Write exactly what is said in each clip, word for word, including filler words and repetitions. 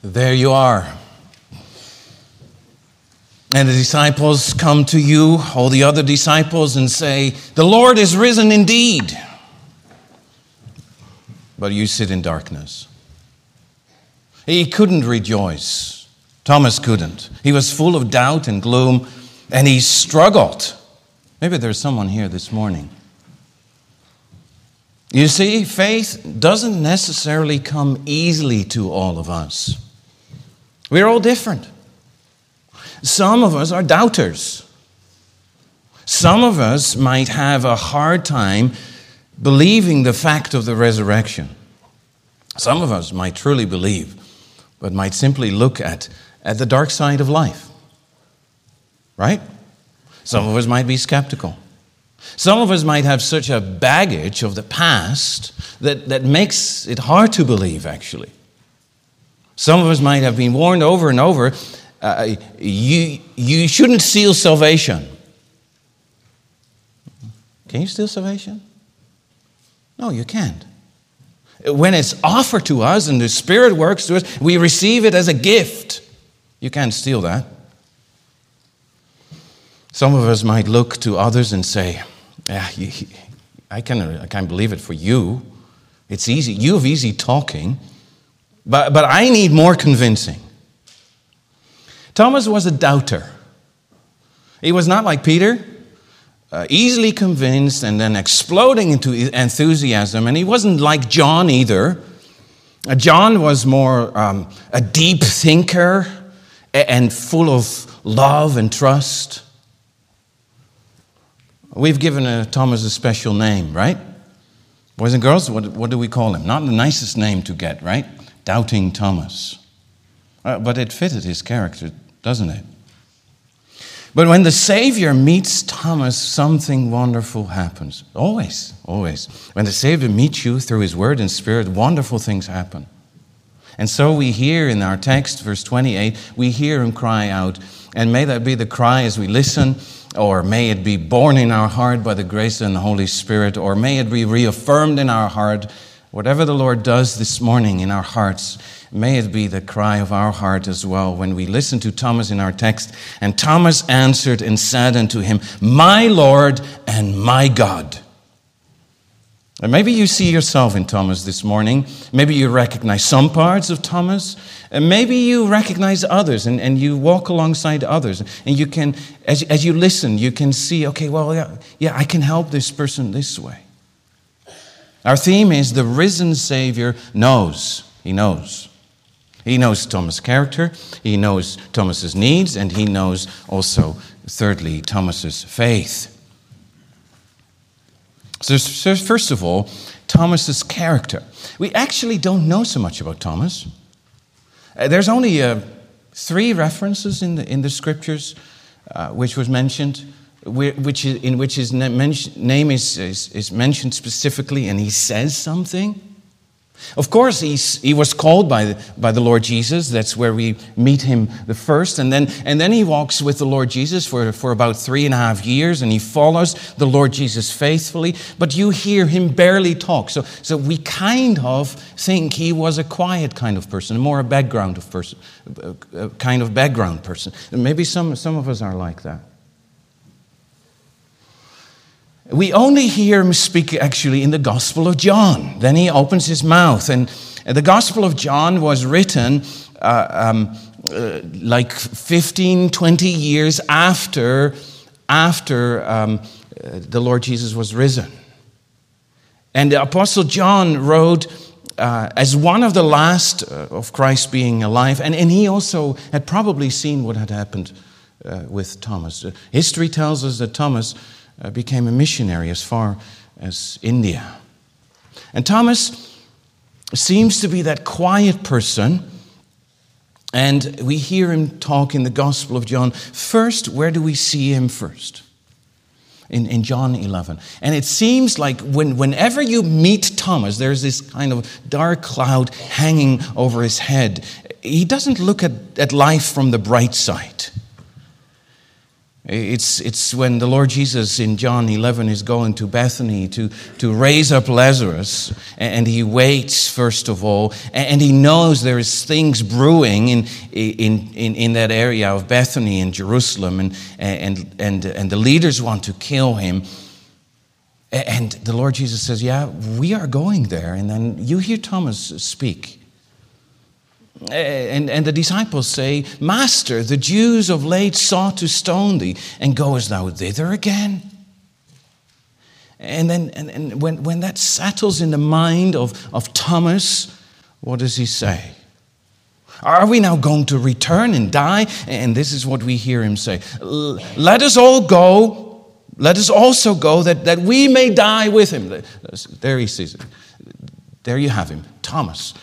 There you are. And the disciples come to you, all the other disciples, and say, "The Lord is risen indeed." But you sit in darkness. He couldn't rejoice. Thomas couldn't. He was full of doubt and gloom, and he struggled. Maybe there's someone here this morning. You see, faith doesn't necessarily come easily to all of us. We're all different. Some of us are doubters. Some of us might have a hard time believing the fact of the resurrection. Some of us might truly believe, but might simply look at, at the dark side of life. Right? Some of us might be skeptical. Some of us might have such a baggage of the past that, that makes it hard to believe, actually. Some of us might have been warned over and over, uh, you, you shouldn't steal salvation. Can you steal salvation? No, you can't. When it's offered to us and the Spirit works to us, we receive it as a gift. You can't steal that. Some of us might look to others and say, yeah, you, I, can, I can't believe it for you. It's easy. You have easy talking, but, but I need more convincing. Thomas was a doubter. He was not like Peter, uh, easily convinced and then exploding into enthusiasm. And he wasn't like John either. Uh, John was more um, a deep thinker and full of love and trust. We've given uh, Thomas a special name, right? Boys and girls, what, what do we call him? Not the nicest name to get, right? Doubting Thomas. Uh, but it fitted his character, doesn't it? But when the Savior meets Thomas, something wonderful happens. Always, always. When the Savior meets you through His Word and Spirit, wonderful things happen. And so we hear in our text, verse twenty-eight, we hear Him cry out. And may that be the cry as we listen, or may it be born in our heart by the grace of the Holy Spirit, or may it be reaffirmed in our heart. Whatever the Lord does this morning in our hearts, may it be the cry of our heart as well when we listen to Thomas in our text. And Thomas answered and said unto him, "My Lord and my God." And maybe you see yourself in Thomas this morning. Maybe you recognize some parts of Thomas. And maybe you recognize others and, and you walk alongside others. And you can, as, as you listen, you can see, okay, well, yeah, yeah, I can help this person this way. Our theme is the risen Savior knows. He knows. He knows Thomas' character. He knows Thomas' needs. And he knows also, thirdly, Thomas' faith. So first of all, Thomas' character. We actually don't know so much about Thomas. Uh, there's only uh, three references in the in the scriptures uh, which was mentioned, which is, in which his name is, is is mentioned specifically, and he says something. Of course, he's, he was called by the, by the Lord Jesus. That's where we meet him the first. And then, and then he walks with the Lord Jesus for, for about three and a half years, and he follows the Lord Jesus faithfully. But you hear him barely talk. So, so we kind of think he was a quiet kind of person, more a background of person, a kind of background person. And maybe some, some of us are like that. We only hear him speak actually in the Gospel of John. Then he opens his mouth. And the Gospel of John was written uh, um, uh, like fifteen, twenty years after, after um, uh, the Lord Jesus was risen. And the Apostle John wrote uh, as one of the last uh, of Christ being alive. And, and he also had probably seen what had happened uh, with Thomas. Uh, history tells us that Thomas Uh, became a missionary as far as India. And Thomas seems to be that quiet person, and we hear him talk in the Gospel of John. First, where do we see him first? In, in John eleven. And it seems like when, whenever you meet Thomas, there's this kind of dark cloud hanging over his head. He doesn't look at, at life from the bright side. It's, it's when the Lord Jesus in John eleven is going to Bethany to, to raise up Lazarus, and he waits first of all, and he knows there is things brewing in, in, in, in that area of Bethany in Jerusalem, and, and, and, and the leaders want to kill him. And the Lord Jesus says, yeah, we are going there. And then you hear Thomas speak. And, and the disciples say, Master, the Jews of late sought to stone thee, and goest thou thither again? And then and, and when, when that settles in the mind of, of Thomas, what does he say? Are we now going to return and die? And this is what we hear him say. Let us all go. Let us also go that, that we may die with him. There he sees it. There you have him, Thomas.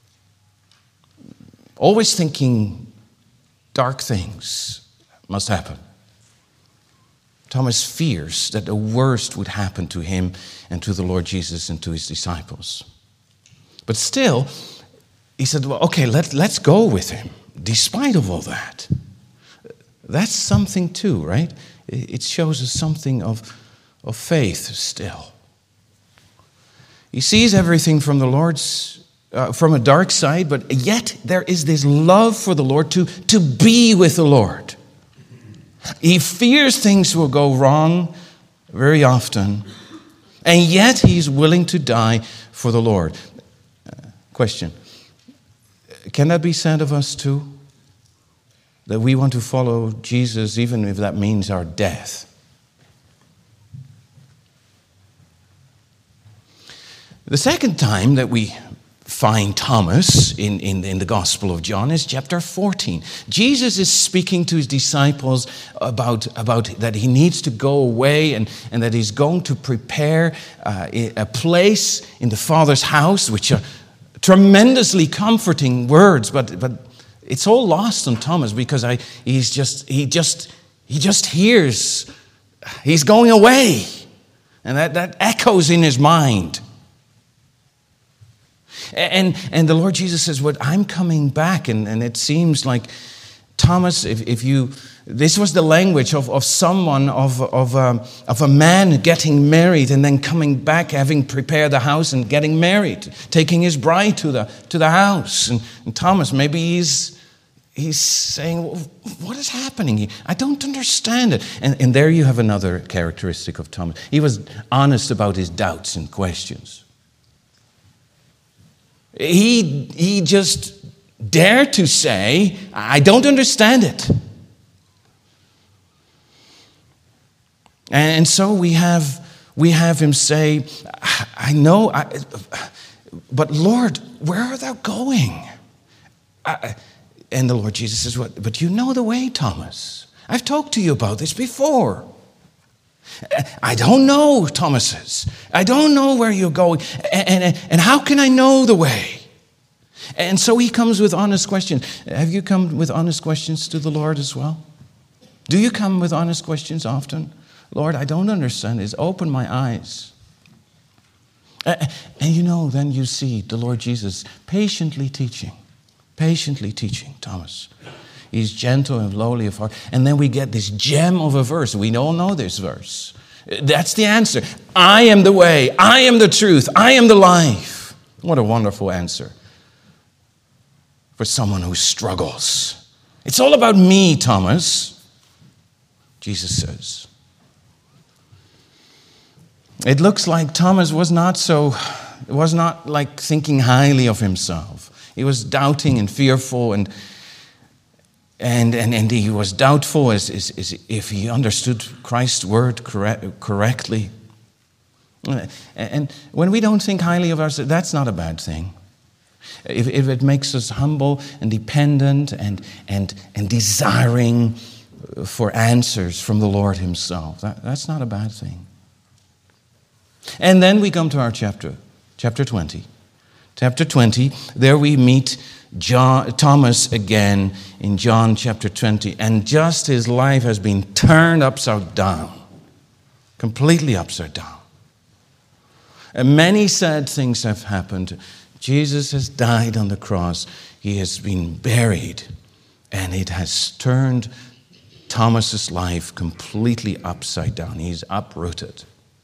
Always thinking dark things must happen. Thomas fears that the worst would happen to him and to the Lord Jesus and to his disciples. But still, he said, well, okay, let, let's go with him, despite of all that. That's something too, right? It shows us something of, of faith still. He sees everything from the Lord's Uh, from a dark side, but yet there is this love for the Lord to, to be with the Lord. He fears things will go wrong very often, and yet he's willing to die for the Lord. Uh, question, can that be said of us too? That we want to follow Jesus even if that means our death? The second time that we find Thomas in, in, in the Gospel of John is chapter fourteen. Jesus is speaking to his disciples about, about that he needs to go away and, and that he's going to prepare uh, a place in the Father's house, which are tremendously comforting words, but, but it's all lost on Thomas because I, he's just, he just, he just hears he's going away, and that, that echoes in his mind. And and the Lord Jesus says, "What I'm coming back," and, and it seems like Thomas, if, if you, this was the language of, of someone of of a, of a man getting married and then coming back, having prepared the house and getting married, taking his bride to the to the house. And, and Thomas, maybe he's he's saying, well, "What is happening here? I don't understand it." And and there you have another characteristic of Thomas. He was honest about his doubts and questions. He, he just dared to say, I don't understand it. And so we have, we have him say, I know, I, but Lord, where are thou going? I, and the Lord Jesus says, what? But you know the way, Thomas. I've talked to you about this before. I don't know, Thomas says. I don't know where you're going. And, and, and how can I know the way? And so he comes with honest questions. Have you come with honest questions to the Lord as well? Do you come with honest questions often? Lord, I don't understand this. Open my eyes. And you know, then you see the Lord Jesus patiently teaching. Patiently teaching, Thomas. He's gentle and lowly of heart. And then we get this gem of a verse. We all know this verse. That's the answer. I am the way. I am the truth. I am the life. What a wonderful answer for someone who struggles. It's all about me, Thomas, Jesus says. It looks like Thomas was not so, was not like thinking highly of himself. He was doubting and fearful, and And, and, and he was doubtful as, as, as if he understood Christ's word correct, correctly. And when we don't think highly of ourselves, that's not a bad thing. If, if it makes us humble and dependent and, and, and desiring for answers from the Lord himself, that, that's not a bad thing. And then we come to our chapter, chapter twenty. Chapter twenty, there we meet John, Thomas again in John chapter twenty, and just his life has been turned upside down, completely upside down. And many sad things have happened. Jesus has died on the cross. He has been buried, and it has turned Thomas's life completely upside down. He's uprooted.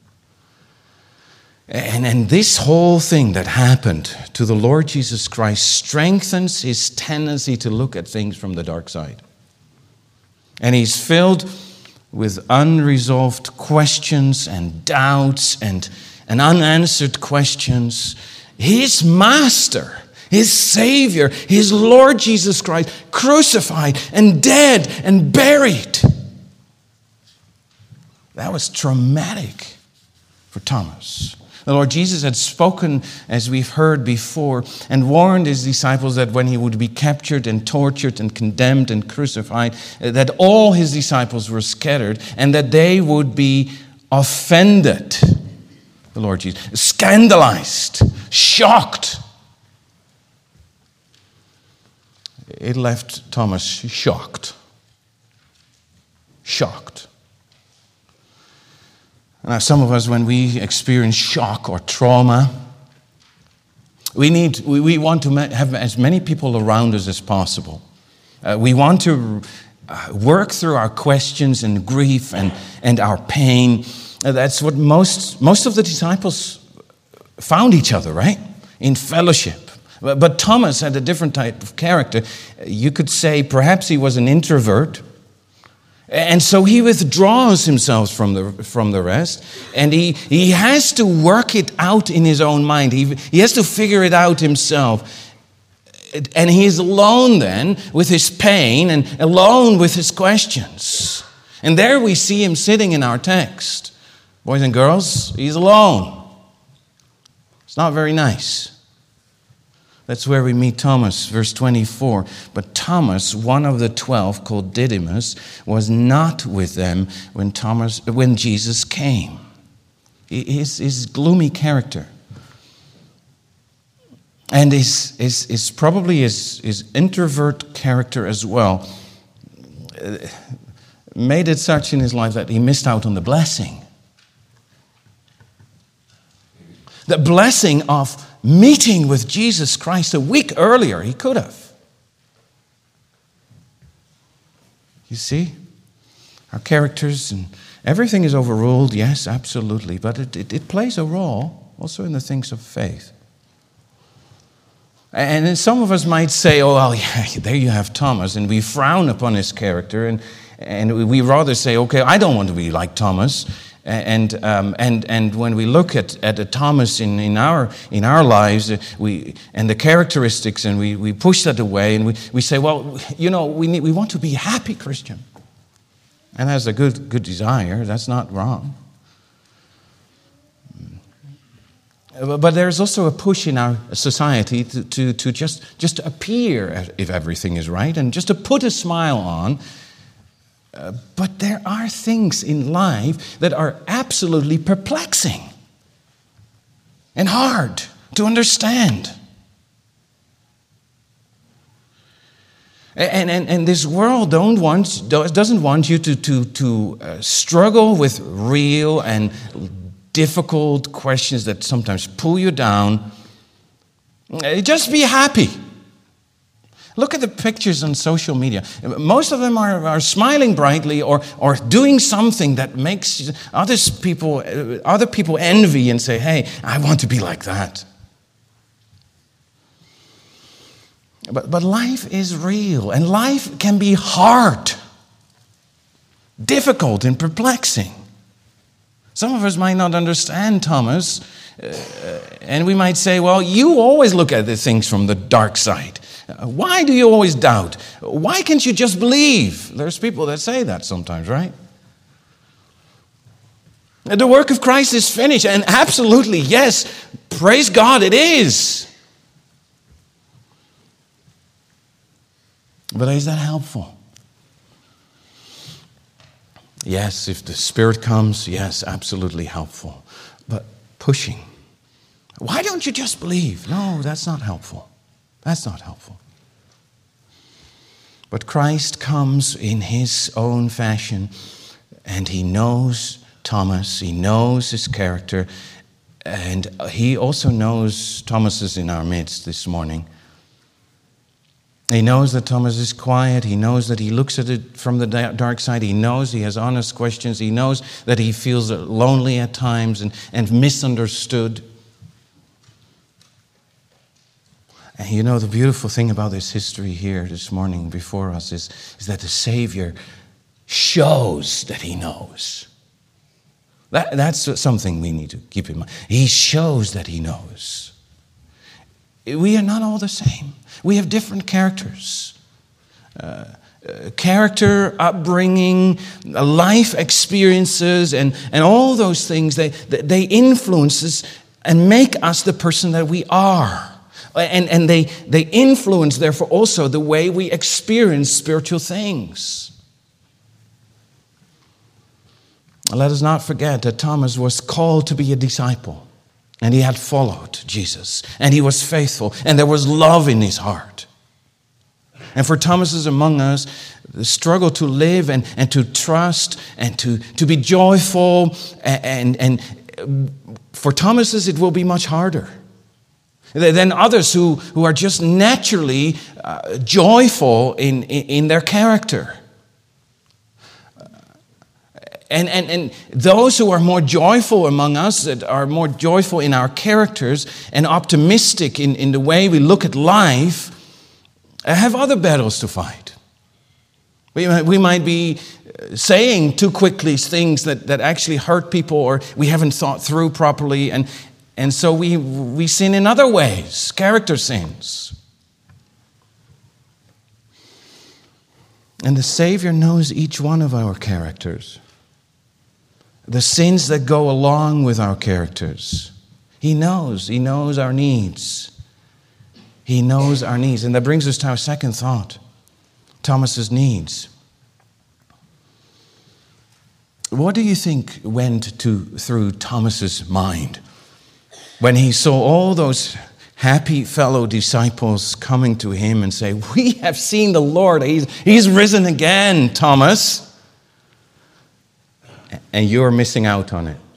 And, and this whole thing that happened to the Lord Jesus Christ strengthens his tendency to look at things from the dark side. And he's filled with unresolved questions and doubts and, and unanswered questions. His master, his Savior, his Lord Jesus Christ, crucified and dead and buried. That was traumatic for Thomas. The Lord Jesus had spoken, as we've heard before, and warned his disciples that when he would be captured and tortured and condemned and crucified, that all his disciples were scattered and that they would be offended. The Lord Jesus, scandalized, shocked. It left Thomas shocked. Shocked. Now, some of us, when we experience shock or trauma, we need, we, we want to have as many people around us as possible. Uh, we want to work through our questions and grief and, and our pain. Uh, that's what most, most of the disciples found each other, right? In fellowship. But, but Thomas had a different type of character. You could say perhaps he was an introvert. And so he withdraws himself from the from the rest, and he, he has to work it out in his own mind. He, he has to figure it out himself. And he is alone then with his pain and alone with his questions. And there we see him sitting in our text. Boys and girls, he's alone. It's not very nice. That's where we meet Thomas, verse twenty-four. But Thomas, one of the twelve, called Didymus, was not with them when Thomas, when Jesus came. His, his gloomy character, and his, his, his probably his, his introvert character as well, made it such in his life that he missed out on the blessing. The blessing of meeting with Jesus Christ a week earlier. He could have. You see? Our characters and everything is overruled, yes, absolutely. But it, it, it plays a role also in the things of faith. And then some of us might say, oh, well, yeah, there you have Thomas. And we frown upon his character. And, and we rather say, okay, I don't want to be like Thomas. And um, and and when we look at, at a Thomas in, in our in our lives, we and the characteristics, and we, we push that away, and we, we say, well, you know, we need, we want to be a happy Christian, and that's a good good desire. That's not wrong. But there's also a push in our society to to, to just just appear if everything is right, and just to put a smile on. Uh, but there are things in life that are absolutely perplexing and hard to understand. And, and, and this world don't want, doesn't want you to, to, to uh, struggle with real and difficult questions that sometimes pull you down. Uh, just be happy. Look at the pictures on social media. Most of them are, are smiling brightly or, or doing something that makes others people, other people envy and say, hey, I want to be like that. But, but life is real, and life can be hard, difficult, and perplexing. Some of us might not understand Thomas, uh, and we might say, well, you always look at the things from the dark side. Why do you always doubt? Why can't you just believe? There's people that say that sometimes, right? The work of Christ is finished, and absolutely, yes, praise God, it is. But is that helpful? Yes, if the Spirit comes, yes, absolutely helpful. But pushing. Why don't you just believe? No, that's not helpful. That's not helpful. But Christ comes in his own fashion, and he knows Thomas, he knows his character, and he also knows Thomas is in our midst this morning. He knows that Thomas is quiet. He knows that he looks at it from the dark side. He knows he has honest questions. He knows that he feels lonely at times and, and misunderstood. And you know, the beautiful thing about this history here this morning before us is, is that the Savior shows that he knows. That, that's something we need to keep in mind. He shows that he knows. We are not all the same. We have different characters. Uh, uh, character, upbringing, life experiences, and, and all those things, they, they influence us and make us the person that we are. And, and they, they influence, therefore, also the way we experience spiritual things. Let us not forget that Thomas was called to be a disciple. And he had followed Jesus. And he was faithful. And there was love in his heart. And for Thomases among us, the struggle to live and, and to trust and to, to be joyful. And, and, and for Thomases, it will be much harder than others who, who are just naturally uh, joyful in, in, in their character. And, and, and those who are more joyful among us, that are more joyful in our characters and optimistic in, in the way we look at life, have other battles to fight. We might, we might be saying too quickly things that, that actually hurt people, or we haven't thought through properly, and, and so we, we sin in other ways, character sins. And the Savior knows each one of our characters. The sins that go along with our characters. He knows. He knows our needs. He knows our needs. And that brings us to our second thought. Thomas's needs. What do you think went to, through Thomas's mind when he saw all those happy fellow disciples coming to him and say, "We have seen the Lord. He's, he's risen again, Thomas. And you're missing out on it."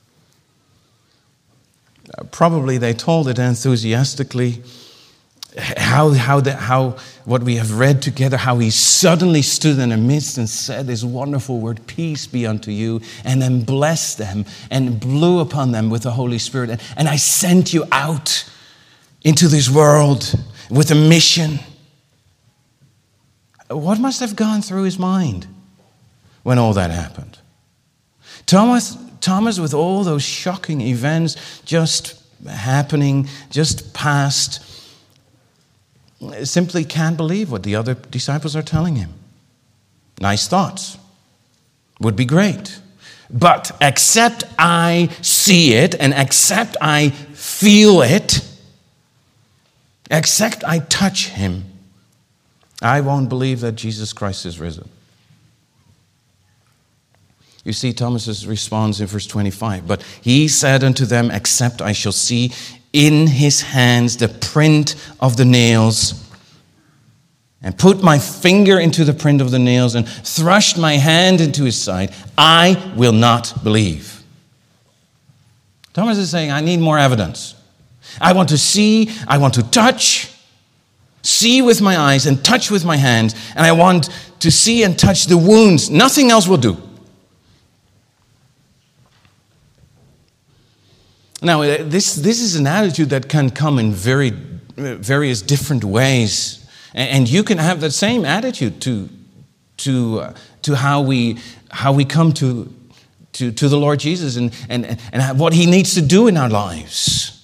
Uh, probably they told it enthusiastically. How, how, the, how, what we have read together, how he suddenly stood in the midst and said this wonderful word, "Peace be unto you," and then blessed them and blew upon them with the Holy Spirit. And, and I sent you out into this world with a mission. What must have gone through his mind when all that happened? Thomas, Thomas, with all those shocking events just happening, just past, simply can't believe what the other disciples are telling him. Nice thoughts. Would be great. But except I see it and except I feel it, except I touch him, I won't believe that Jesus Christ is risen. You see Thomas's response in verse twenty-five. But he said unto them, "Except I shall see in his hands the print of the nails, and put my finger into the print of the nails, and thrust my hand into his side, I will not believe." Thomas is saying, I need more evidence. I want to see, I want to touch, see with my eyes and touch with my hands, and I want to see and touch the wounds. Nothing else will do. Now, this, this is an attitude that can come in very various different ways. And you can have that same attitude to, to, uh, to how we, how we come to, to, to the Lord Jesus and, and, and what he needs to do in our lives.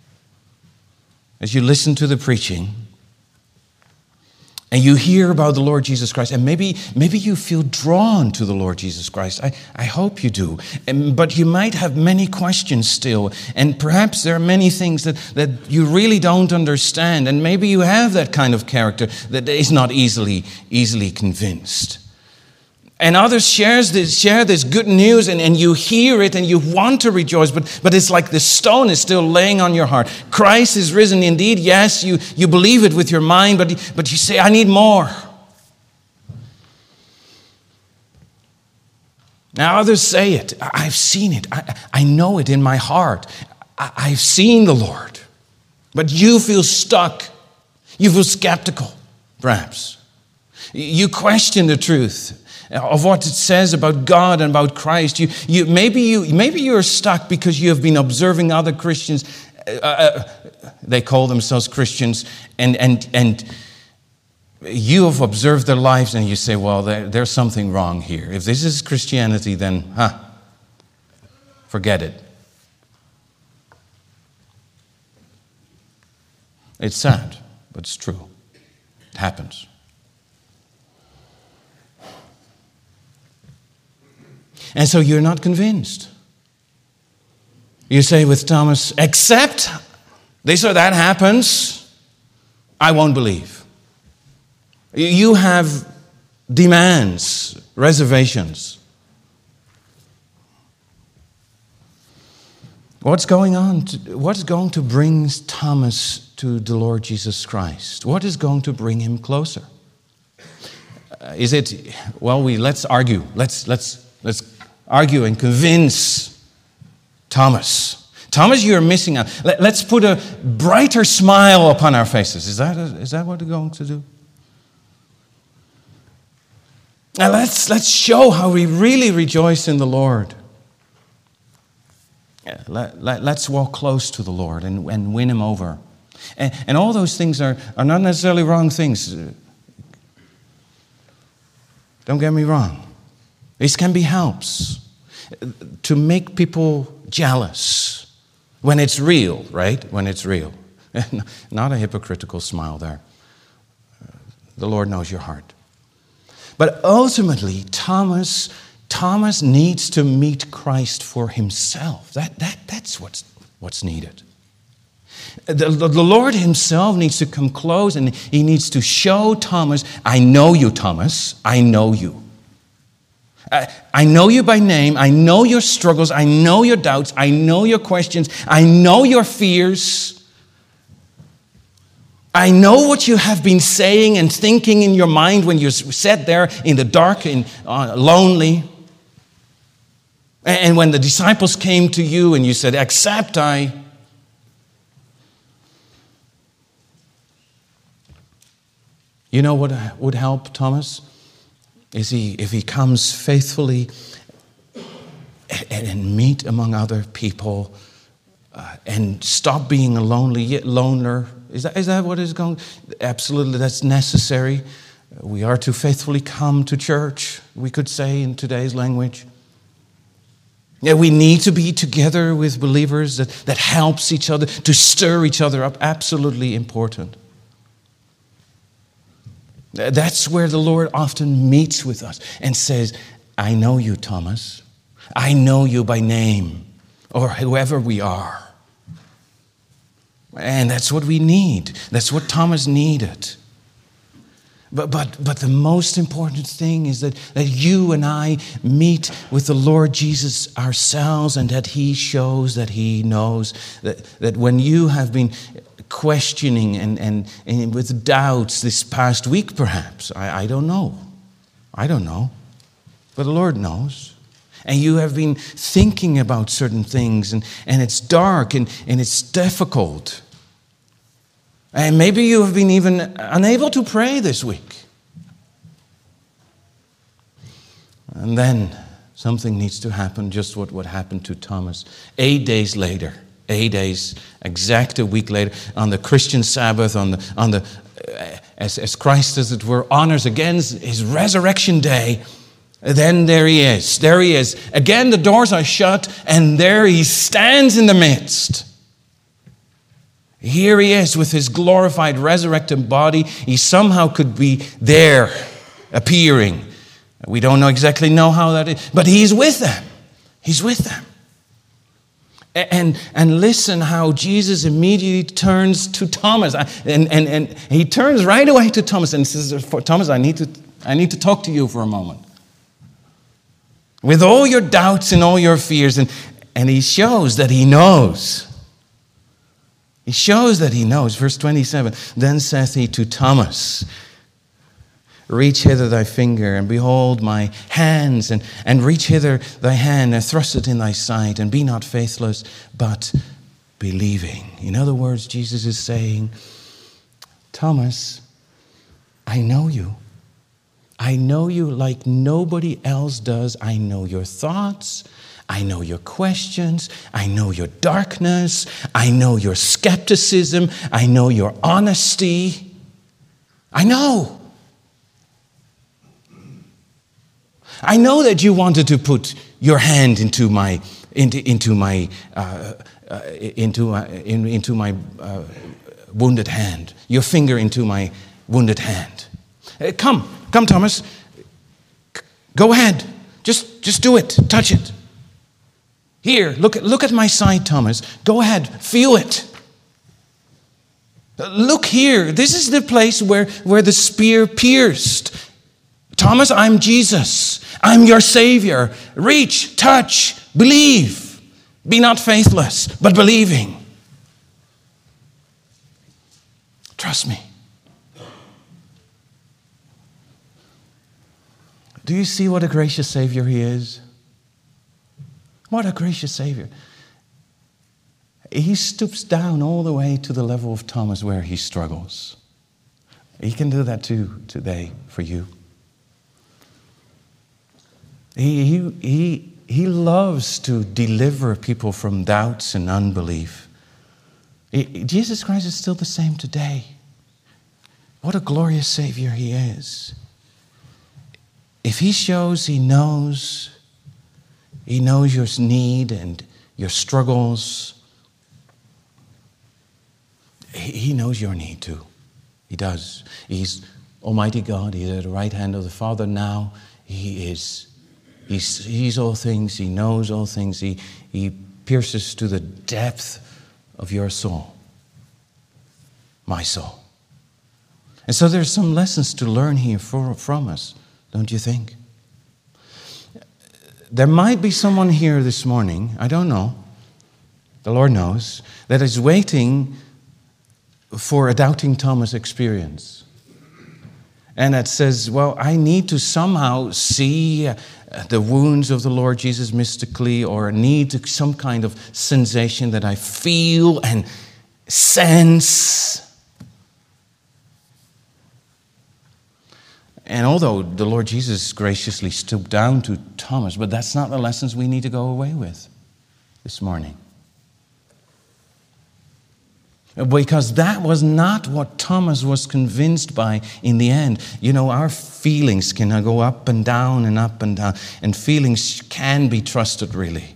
As you listen to the preaching, and you hear about the Lord Jesus Christ, and maybe maybe you feel drawn to the Lord Jesus Christ. I, I hope you do. And, but you might have many questions still, and perhaps there are many things that, that you really don't understand, and maybe you have that kind of character that is not easily, easily convinced. And others shares this, share this good news, and, and you hear it and you want to rejoice, but, but it's like the stone is still laying on your heart. Christ is risen indeed. Yes, you, you believe it with your mind, but, but you say, I need more. Now others say it. I've seen it. I, I know it in my heart. I, I've seen the Lord. But you feel stuck. You feel skeptical. perhaps. You question the truth of what it says about God and about Christ. You, you, maybe, you, maybe you're stuck because you have been observing other Christians. Uh, uh, they call themselves Christians, and, and, and you have observed their lives and you say, well, there, there's something wrong here. If this is Christianity, then, huh, forget it. It's sad, but it's true. It happens. And so you're not convinced. You say with Thomas, except this or that happens, I won't believe. You have demands, reservations. What's going on? To, what's going to bring Thomas to the Lord Jesus Christ? What is going to bring him closer? Uh, is it, well, we let's argue. Let's let's let's argue and convince Thomas. Thomas, you're missing out. Let, let's put a brighter smile upon our faces. Is that a, is that what we're going to do? Now let's let's show how we really rejoice in the Lord. Yeah, let, let, let's walk close to the Lord and, and win him over. And, and all those things are, are not necessarily wrong things. Don't get me wrong. These can be helps to make people jealous when it's real, right? When it's real. Not a hypocritical smile there. The Lord knows your heart. But ultimately, Thomas, Thomas needs to meet Christ for himself. That, that, that's what's, what's needed. The, the, the Lord himself needs to come close and he needs to show Thomas, I know you, Thomas. I know you. I, I know you by name. I know your struggles. I know your doubts. I know your questions. I know your fears. I know what you have been saying and thinking in your mind when you sat there in the dark and uh, lonely. And when the disciples came to you and you said, except I. You know what would help Thomas? Is he, if he comes faithfully and, and meet among other people uh, and stop being a lonely, yet loner. Is that, is that what is going? Absolutely, that's necessary. We are to faithfully come to church, we could say in today's language. Yeah, we need to be together with believers that, that helps each other, to stir each other up. Absolutely important. That's where the Lord often meets with us and says, I know you, Thomas. I know you by name, or whoever we are. And that's what we need. That's what Thomas needed. But but but the most important thing is that, that you and I meet with the Lord Jesus ourselves, and that he shows that he knows that, that when you have been questioning and, and, and with doubts this past week perhaps, I, I don't know. I don't know. But the Lord knows. And you have been thinking about certain things, and, and it's dark and, and it's difficult. And maybe you have been even unable to pray this week. And then something needs to happen, just what, what happened to Thomas. Eight days later, eight days, exact a week later, on the Christian Sabbath, on the, on the as, as Christ, as it were, honors again his resurrection day, then there he is. There he is. Again, the doors are shut, and there he stands in the midst. Here he is with his glorified, resurrected body. He somehow could be there, appearing. We don't know exactly know how that is, but he's with them. He's with them. And, and listen how Jesus immediately turns to Thomas. And, and, and he turns right away to Thomas and says, Thomas, I need to, I need to talk to you for a moment. With all your doubts and all your fears. And, and he shows that he knows. He shows that he knows. Verse twenty-seven, then saith he to Thomas, reach hither thy finger, and behold my hands, and, and reach hither thy hand, and thrust it in thy side, and be not faithless, but believing. In other words, Jesus is saying, Thomas, I know you. I know you like nobody else does. I know your thoughts. I know your questions. I know your darkness. I know your skepticism. I know your honesty. I know. I know that you wanted to put your hand into my into into my uh, uh, into uh, in, into my uh, wounded hand. Your finger into my wounded hand. Uh, come, come, Thomas. C- go ahead. Just just do it. Touch it. Here, look at look at my side, Thomas. Go ahead. Feel it. Look here. This is the place where, where the spear pierced. Thomas, I'm Jesus. I'm your Savior. Reach, touch, believe. Be not faithless, but believing. Trust me. Do you see what a gracious Savior He is? What a gracious Savior. He stoops down all the way to the level of Thomas where he struggles. He can do that too today for you. He, he, he, he loves to deliver people from doubts and unbelief. He, Jesus Christ is still the same today. What a glorious Savior He is. If He shows He knows, He knows your need and your struggles, He, he knows your need too. He does. He's Almighty God. He's at the right hand of the Father now. He is He sees all things. He knows all things. He, he pierces to the depth of your soul, my soul. And so there's some lessons to learn here for, from us, don't you think? There might be someone here this morning, I don't know, the Lord knows, that is waiting for a doubting Thomas experience. And that says, well, I need to somehow see the wounds of the Lord Jesus mystically, or need some kind of sensation that I feel and sense. And although the Lord Jesus graciously stooped down to Thomas, but that's not the lessons we need to go away with this morning. Because that was not what Thomas was convinced by in the end. You know, our feelings can go up and down and up and down, and feelings can be trusted, really.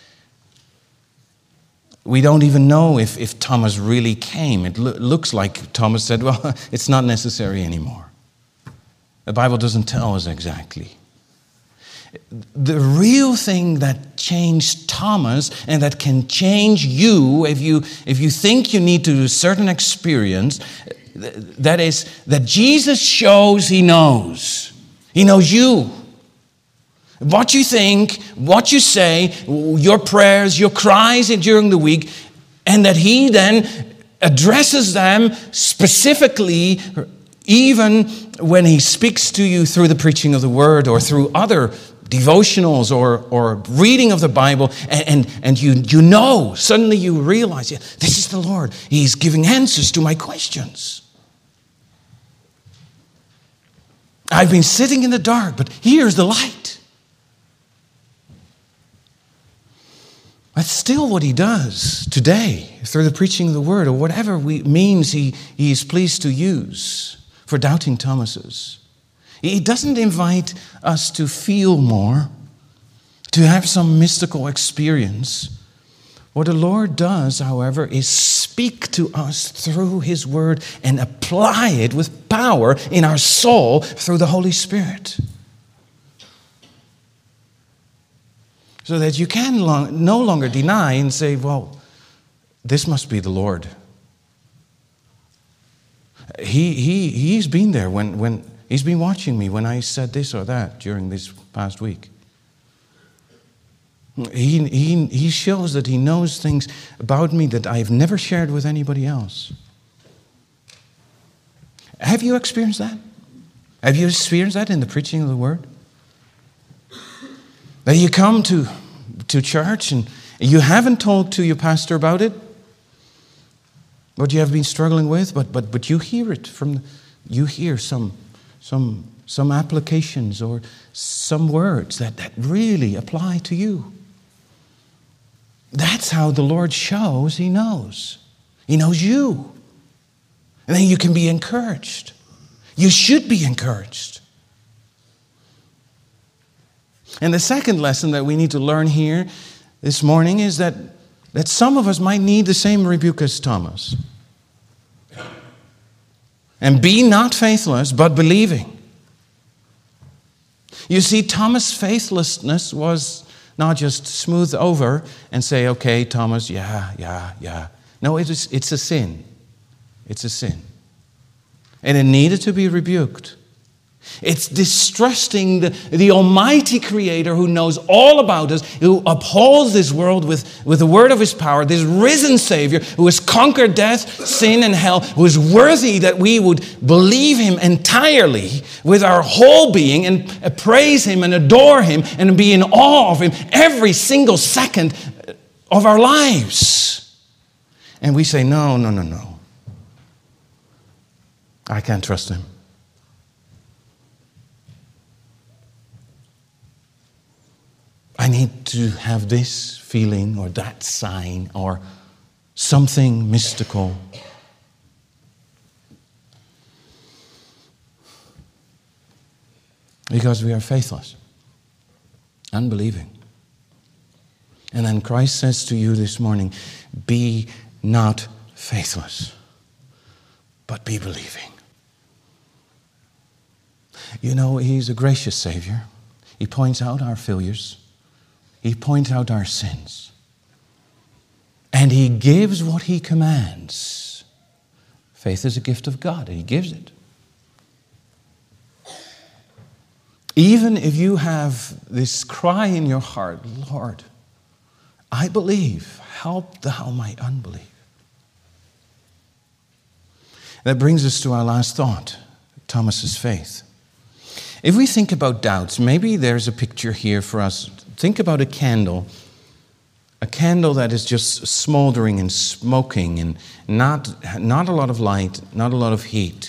We don't even know if, if Thomas really came. It lo- looks like Thomas said, well, it's not necessary anymore. The Bible doesn't tell us exactly. The real thing that changed Thomas, and that can change you if you if you think you need to do a certain experience, that is that Jesus shows He knows. He knows you. What you think, what you say, your prayers, your cries during the week, and that He then addresses them specifically, even when He speaks to you through the preaching of the Word or through other devotionals or, or reading of the Bible, and, and, and you, you know, suddenly you realize, yeah, this is the Lord. He's giving answers to my questions. I've been sitting in the dark, but here's the light. That's still what He does today through the preaching of the Word, or whatever we, means he, he is pleased to use for doubting Thomases. He doesn't invite us to feel more, to have some mystical experience. What the Lord does, however, is speak to us through His Word and apply it with power in our soul through the Holy Spirit. So that you can long, no longer deny and say, well, this must be the Lord. He, he, he's been there when... when He's been watching me when I said this or that during this past week. He, he, he shows that He knows things about me that I've never shared with anybody else. Have you experienced that? Have you experienced that in the preaching of the Word? That you come to, to church and you haven't talked to your pastor about it, what you have been struggling with, but, but, but you hear it from, you hear some some, some applications or some words that, that really apply to you. That's how the Lord shows He knows. He knows you. And then you can be encouraged. You should be encouraged. And the second lesson that we need to learn here this morning is that, that some of us might need the same rebuke as Thomas. And be not faithless, but believing. You see, Thomas' faithlessness was not just smooth over and say, okay, Thomas, yeah, yeah, yeah. No, it is, it's a sin. It's a sin. And it needed to be rebuked. It's distrusting the, the Almighty Creator who knows all about us, who upholds this world with, with the word of His power, this risen Savior who has conquered death, sin, and hell, who is worthy that we would believe Him entirely with our whole being and praise Him and adore Him and be in awe of Him every single second of our lives. And we say, no, no, no, no. I can't trust Him. I need to have this feeling or that sign or something mystical. Because we are faithless, unbelieving. And then Christ says to you this morning, be not faithless, but be believing. You know, He's a gracious Savior. He points out our failures. He points out our sins. And He gives what He commands. Faith is a gift of God, and He gives it. Even if you have this cry in your heart, Lord, I believe, help thou my unbelief. That brings us to our last thought, Thomas's faith. If we think about doubts, maybe there's a picture here for us. Think about a candle, a candle that is just smoldering and smoking and not, not a lot of light, not a lot of heat.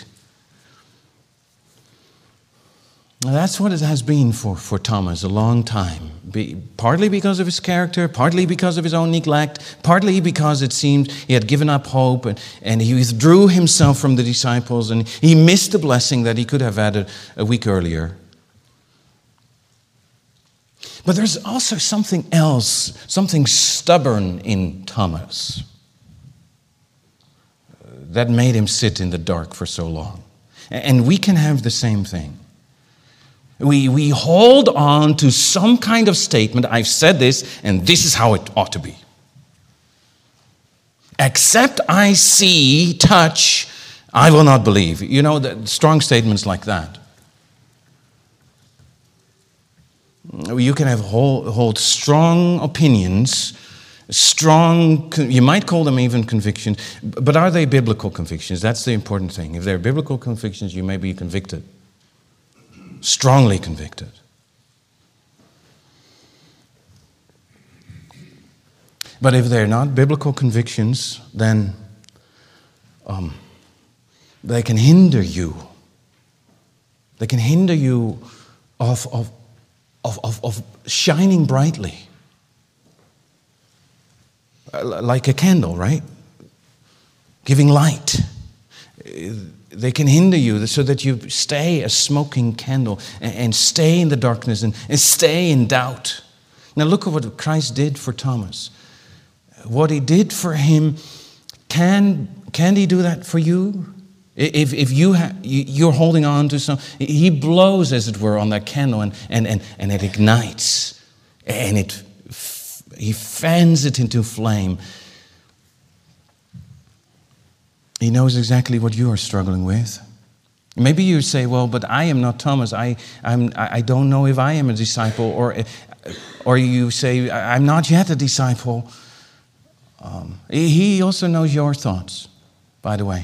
Now, that's what it has been for, for Thomas a long time. Be, partly because of his character, partly because of his own neglect, partly because it seemed he had given up hope and, and he withdrew himself from the disciples and he missed the blessing that he could have had a, a week earlier. But there's also something else, something stubborn in Thomas that made him sit in the dark for so long. And we can have the same thing. We, we hold on to some kind of statement, I've said this, and this is how it ought to be. Except I see, touch, I will not believe. You know, the strong statements like that. You can have hold, hold strong opinions, strong, you might call them even convictions, but are they biblical convictions? That's the important thing. If they're biblical convictions, you may be convicted. Strongly convicted. But if they're not biblical convictions, then um, they can hinder you. They can hinder you of, of, of, of, of shining brightly. Like a candle, right? Giving light. They can hinder you so that you stay a smoking candle and, and stay in the darkness and, and stay in doubt. Now look at what Christ did for Thomas. What He did for him, can, can He do that for you? If, if you ha, you're holding on to some, He blows, as it were, on that candle and, and, and, and it ignites. And it He fans it into flame. He knows exactly what you are struggling with. Maybe you say, well, but I am not Thomas. I, I'm, I don't know if I am a disciple. Or, or you say, I'm not yet a disciple. Um, he also knows your thoughts, by the way.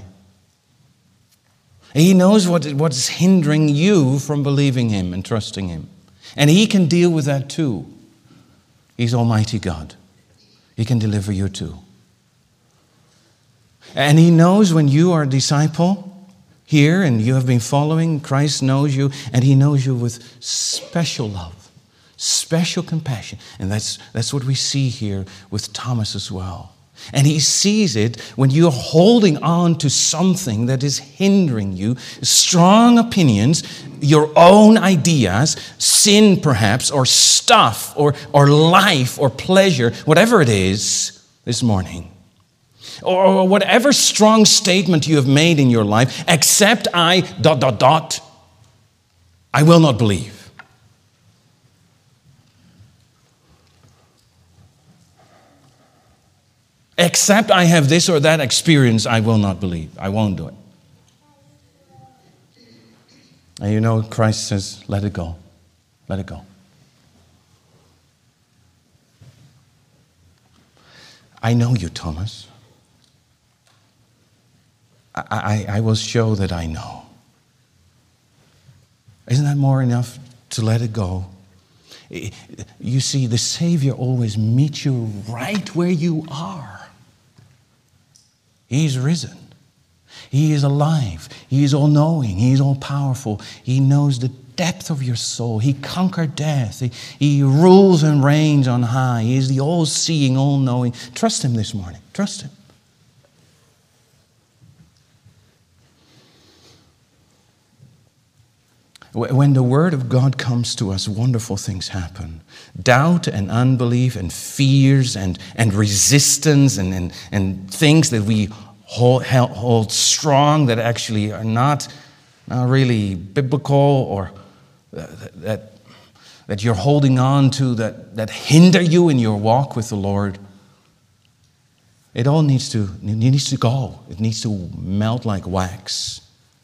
He knows what, what is hindering you from believing Him and trusting Him. And He can deal with that too. He's Almighty God. He can deliver you too. And He knows when you are a disciple, here and you have been following, Christ knows you, and he knows you with special love, special compassion. And that's, that's what we see here with Thomas as well. And he sees it when you're holding on to something that is hindering you, strong opinions, your own ideas, sin perhaps, or stuff, or, or life, or pleasure, whatever it is this morning. Or whatever strong statement you have made in your life, except I, dot, dot, dot, I will not believe. Except I have this or that experience, I will not believe. I won't do it. And you know, Christ says, let it go. Let it go. I know you, Thomas. I, I, I will show that I know. Isn't that more enough to let it go? You see, the Savior always meets you right where you are. He's risen. He is alive. He is all-knowing. He is all-powerful. He knows the depth of your soul. He conquered death. He, he rules and reigns on high. He is the all-seeing, all-knowing. Trust him this morning. Trust him. When the Word of God comes to us, wonderful things happen. Doubt and unbelief and fears and, and resistance and, and, and things that we hold, hold strong that actually are not, not really biblical or that, that you're holding on to that, that hinder you in your walk with the Lord. It all needs to, it needs to go. It needs to melt like wax.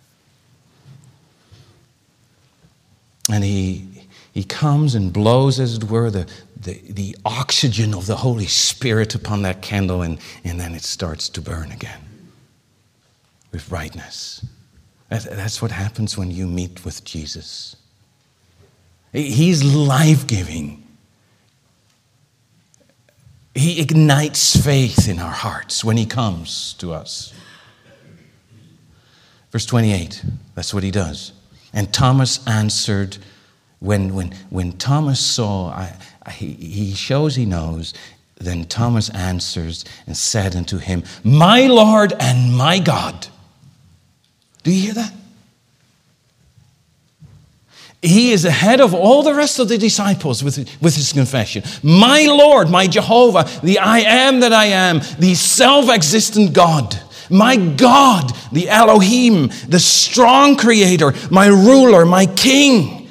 And he he comes and blows, as it were, the, the, the oxygen of the Holy Spirit upon that candle, and, and then it starts to burn again with brightness. That, that's what happens when you meet with Jesus. He's life-giving. He ignites faith in our hearts when he comes to us. Verse twenty-eight, that's what he does. And Thomas answered, when when when Thomas saw, I, I, he shows he knows, then Thomas answers and said unto him, my Lord and my God. Do you hear that? He is ahead of all the rest of the disciples with, with his confession. My Lord, my Jehovah, the I am that I am, the self-existent God. My God, the Elohim, the strong creator, my ruler, my king.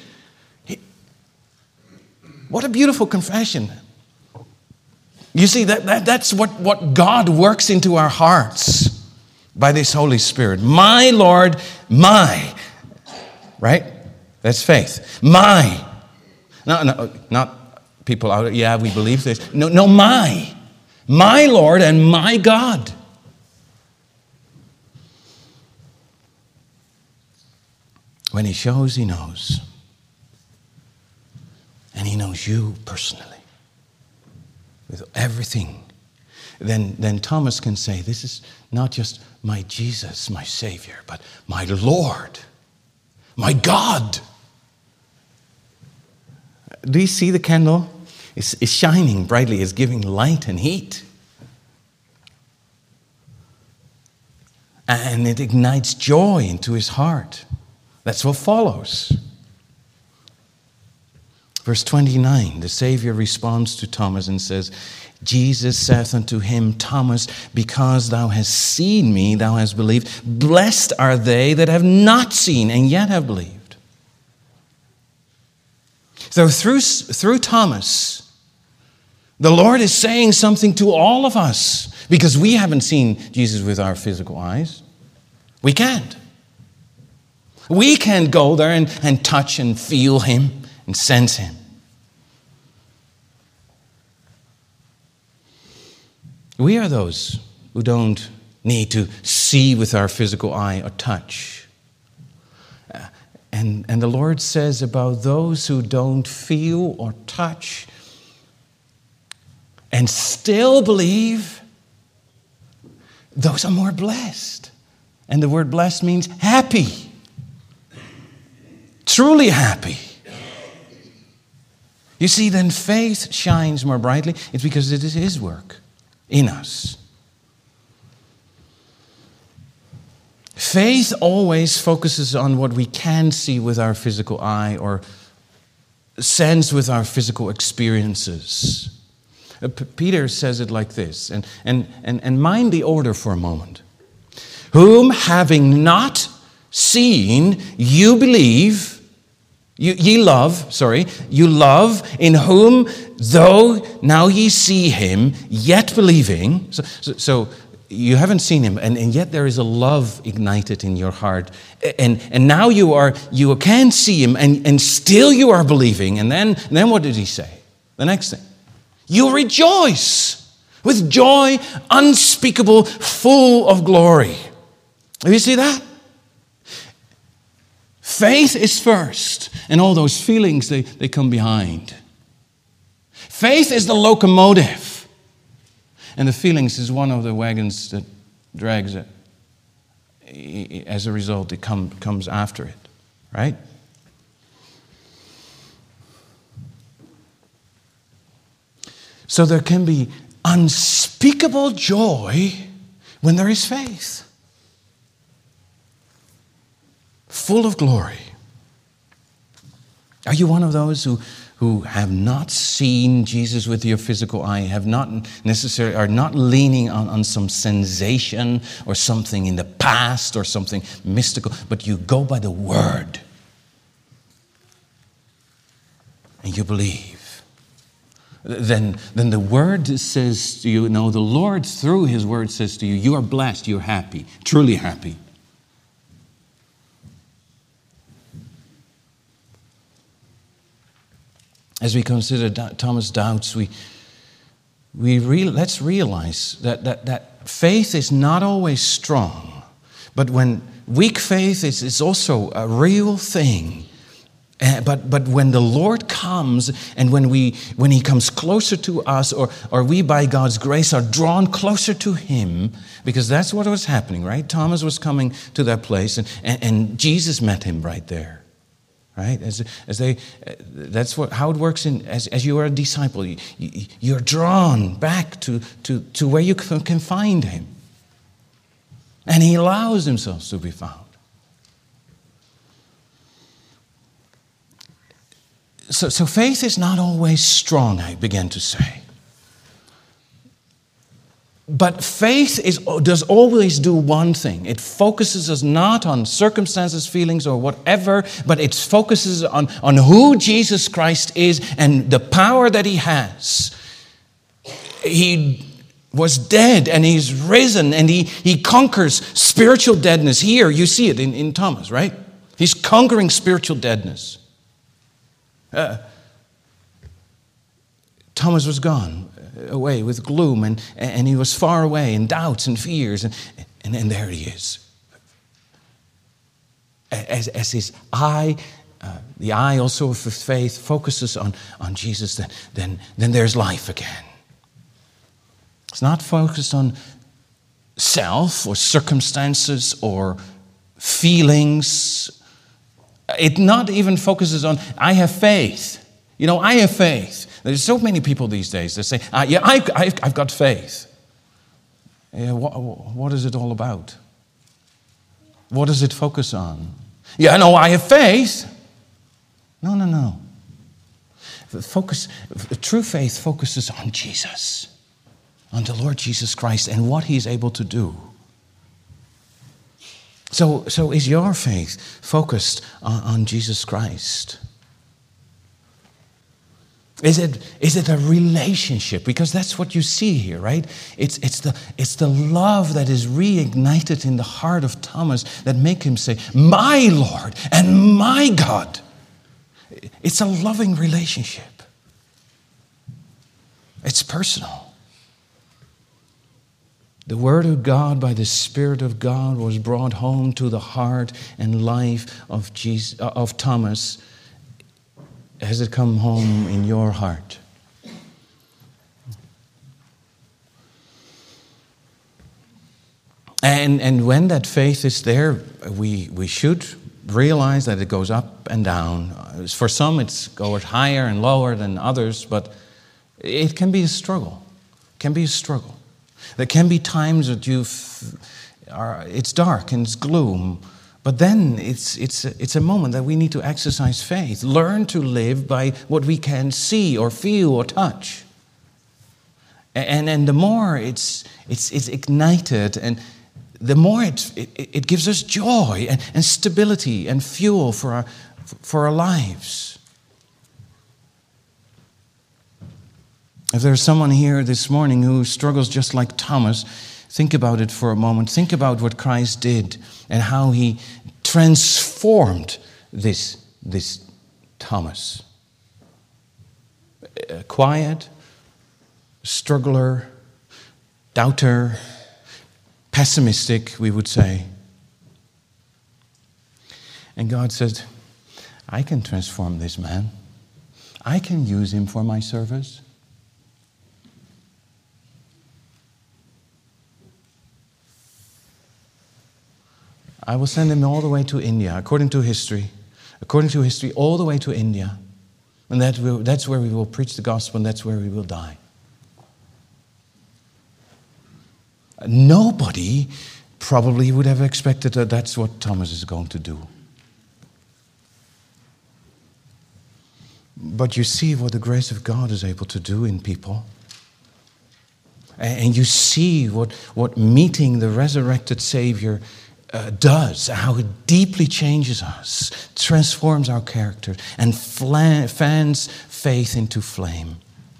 What a beautiful confession. You see, that, that that's what, what God works into our hearts by this Holy Spirit. My Lord, my. Right? That's faith. My. No, no, not people out, yeah, we believe this. No, no, my. My Lord and my God. When he shows, he knows. And he knows you personally. With everything. Then, then Thomas can say, this is not just my Jesus, my Savior, but my Lord, my God. Do you see the candle? It's, it's shining brightly. It's giving light and heat. And it ignites joy into his heart. That's what follows. Verse twenty-nine, the Savior responds to Thomas and says, Jesus saith unto him, Thomas, because thou hast seen me, thou hast believed. Blessed are they that have not seen and yet have believed. So through, through Thomas, the Lord is saying something to all of us, because we haven't seen Jesus with our physical eyes. We can't. We can't go there and, and touch and feel him and sense him. We are those who don't need to see with our physical eye or touch. Uh, and, and the Lord says about those who don't feel or touch and still believe, those are more blessed. And the word blessed means happy. Truly happy. You see, then faith shines more brightly. It's because it is His work in us. Faith always focuses on what we can see with our physical eye or sense with our physical experiences. Uh, P- Peter says it like this, and, and, and, and mind the order for a moment. Whom having not seen, you believe, you, ye love, sorry, you love, in whom, though now ye see Him, yet believing. So, so, so you haven't seen Him, and, and yet there is a love ignited in your heart. And, and now you are you can see Him, and, and still you are believing. And then, and then what did He say? The next thing. You rejoice with joy unspeakable, full of glory. Do you see that? Faith is first, and all those feelings, they, they come behind. Faith is the locomotive, and the feelings is one of the wagons that drags it. As a result, it come, comes after it, right? So there can be unspeakable joy when there is faith. Full of glory. Are you one of those who, who have not seen Jesus with your physical eye, have not necessarily, are not leaning on, on some sensation or something in the past or something mystical, but you go by the Word and you believe? Then, then the Word says to you, no, the Lord through His Word says to you, you are blessed, you're happy, truly happy. As we consider Thomas' doubts, we we re, let's realize that, that, that faith is not always strong, but when weak faith is, is also a real thing. Uh, but but when the Lord comes, and when we when He comes closer to us, or or we by God's grace are drawn closer to Him, because that's what was happening, right? Thomas was coming to that place, and, and, and Jesus met him right there. Right, as as they, that's what how it works. In as as you are a disciple, you, you, you're drawn back to, to, to where you can, can find Him, and He allows Himself to be found. So so faith is not always strong, I began to say. But faith is, does always do one thing. It focuses us not on circumstances, feelings, or whatever, but it focuses on, on who Jesus Christ is and the power that He has. He was dead and He's risen, and He, he conquers spiritual deadness. Here, you see it in, in Thomas, right? He's conquering spiritual deadness. Uh, Thomas was gone away with gloom, and, and he was far away in doubts and fears, and, and, and there He is. As, as his eye, uh, the eye also of faith focuses on, on Jesus, then, then, then there's life again. It's not focused on self or circumstances or feelings. It not even focuses on, I have faith. You know, I have faith. There's so many people these days that say, ah, yeah, I, I've, I've got faith. Yeah, what, what is it all about? What does it focus on? Yeah, no, I have faith. No, no, no. Focus, true faith focuses on Jesus, on the Lord Jesus Christ and what He's able to do. So, so is your faith focused on, on Jesus Christ? Is it, is it a relationship? Because that's what you see here, right? It's, it's, the, it's the love that is reignited in the heart of Thomas that make him say, my Lord and my God. It's a loving relationship. It's personal. The Word of God by the Spirit of God was brought home to the heart and life of Jesus, of Thomas. Has it come home in your heart? And, and when that faith is there, we, we should realize that it goes up and down. For some, it goes higher and lower than others, but it can be a struggle. It can be a struggle. There can be times that you are it's dark and it's gloom, but then it's it's a, it's a moment that we need to exercise faith, learn to live by what we can see or feel or touch. And and the more it's it's it's ignited, and the more it it, it gives us joy and, and stability and fuel for our for our lives. If there's someone here this morning who struggles just like Thomas, think about it for a moment. Think about what Christ did and how he transformed this, this Thomas. A quiet, struggler, doubter, pessimistic, we would say. And God said, I can transform this man. I can use him for my service. I will send him all the way to India, according to history. According to history, all the way to India. And that will, that's where we will preach the gospel, and that's where we will die. Nobody probably would have expected that that's what Thomas is going to do. But you see what the grace of God is able to do in people. And you see what, what meeting the resurrected Savior Uh, does, how it deeply changes us, transforms our character, and fla- fans faith into flame.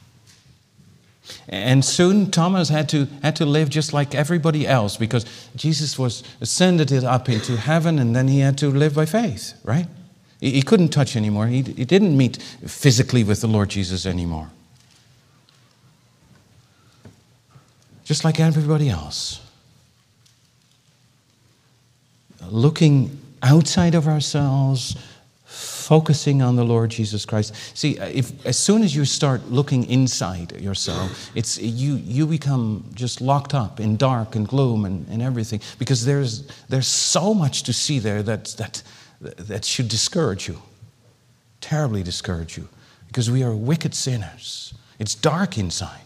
And soon Thomas had to had to live just like everybody else, because Jesus was ascended it up into heaven, and then he had to live by faith, right? He, he couldn't touch anymore. He, he didn't meet physically with the Lord Jesus anymore. Just like everybody else. Looking outside of ourselves, focusing on the Lord Jesus Christ. See, if as soon as you start looking inside yourself, it's you you become just locked up in dark and gloom and, and everything, because there's there's so much to see there that that that should discourage you, terribly discourage you, because we are wicked sinners. It's dark inside.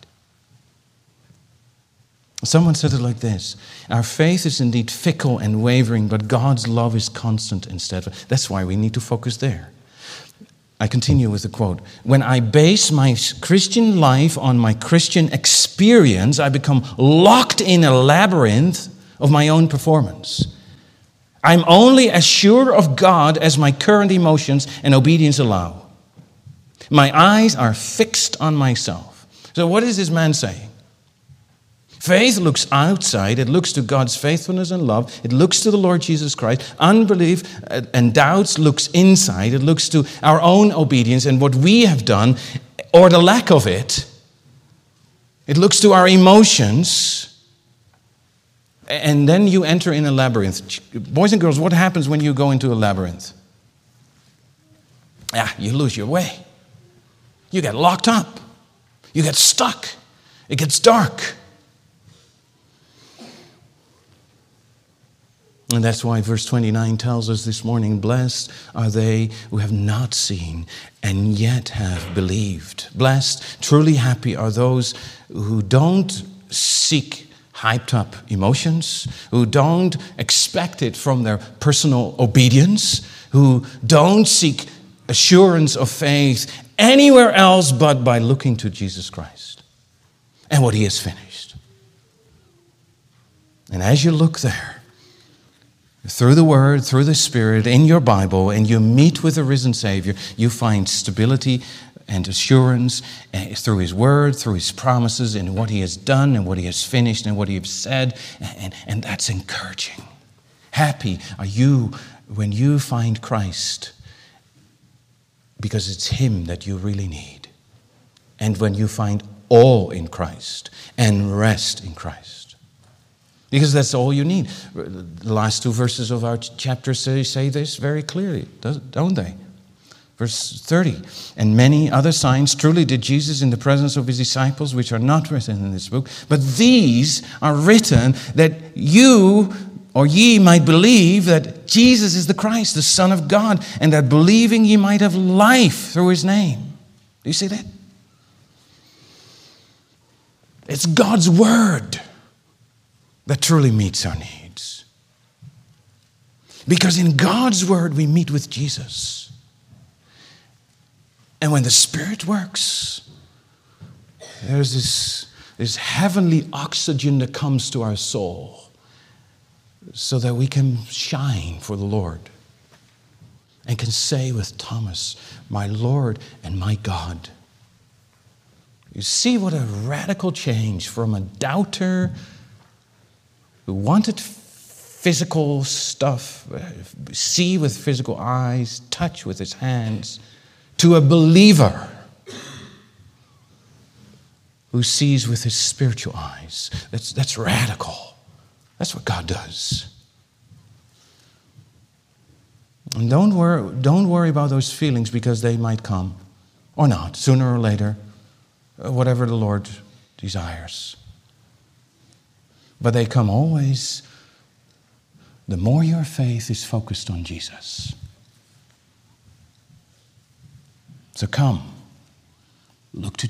Someone said it like this: our faith is indeed fickle and wavering, but God's love is constant and steadfast. That's why we need to focus there. I continue with the quote. When I base my Christian life on my Christian experience, I become locked in a labyrinth of my own performance. I'm only as sure of God as my current emotions and obedience allow. My eyes are fixed on myself. So what is this man saying? Faith looks outside. It looks to God's faithfulness and love. It looks to the Lord Jesus Christ. Unbelief and doubts looks inside. It looks to our own obedience and what we have done, or the lack of it. It looks to our emotions. And then you enter in a labyrinth. Boys and girls, what happens when you go into a labyrinth? Ah, you lose your way. You get locked up. You get stuck. It gets dark. And that's why verse twenty-nine tells us this morning, blessed are they who have not seen and yet have believed. Blessed, truly happy are those who don't seek hyped up emotions, who don't expect it from their personal obedience, who don't seek assurance of faith anywhere else but by looking to Jesus Christ and what he has finished. And as you look there, through the Word, through the Spirit, in your Bible, and you meet with the risen Savior, you find stability and assurance through His Word, through His promises, in what He has done and what He has finished and what He has said, and, and that's encouraging. Happy are you when you find Christ, because it's Him that you really need. And when you find all in Christ and rest in Christ. Because that's all you need. The last two verses of our chapter say, say this very clearly, don't they? Verse thirty, and many other signs truly did Jesus in the presence of his disciples, which are not written in this book, but these are written that you or ye might believe that Jesus is the Christ, the Son of God, and that believing ye might have life through his name. Do you see that? It's God's word that truly meets our needs. Because in God's word we meet with Jesus. And when the Spirit works, there's this, this heavenly oxygen that comes to our soul so that we can shine for the Lord and can say with Thomas, my Lord and my God. You see what a radical change from a doubter who wanted physical stuff, see with physical eyes, touch with his hands, to a believer who sees with his spiritual eyes. That's, that's radical. That's what God does. And don't worry, don't worry about those feelings because they might come or not, sooner or later, whatever the Lord desires. But they come always the more your faith is focused on Jesus. So come, look to